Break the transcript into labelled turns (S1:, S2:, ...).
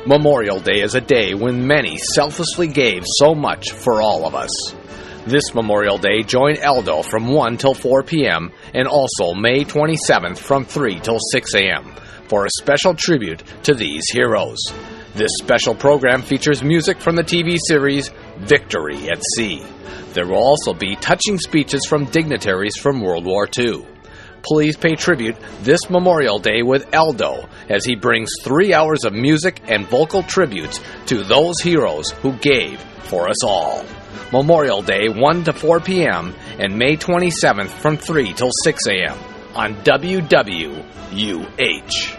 S1: Memorial Day is a day when many selflessly gave so much for all of us. This Memorial Day, join Eldo from 1 till 4 p.m. and also May 27th from 3 till 6 a.m. for a special tribute to these heroes. This special program features music from the TV series Victory at Sea. There will also be touching speeches from dignitaries from World War II. Please pay tribute this Memorial Day with Eldo as he brings 3 hours of music and vocal tributes to those heroes who gave for us all. Memorial Day 1 to 4 p.m. and May 27th from 3 till 6 a.m. on WWUH.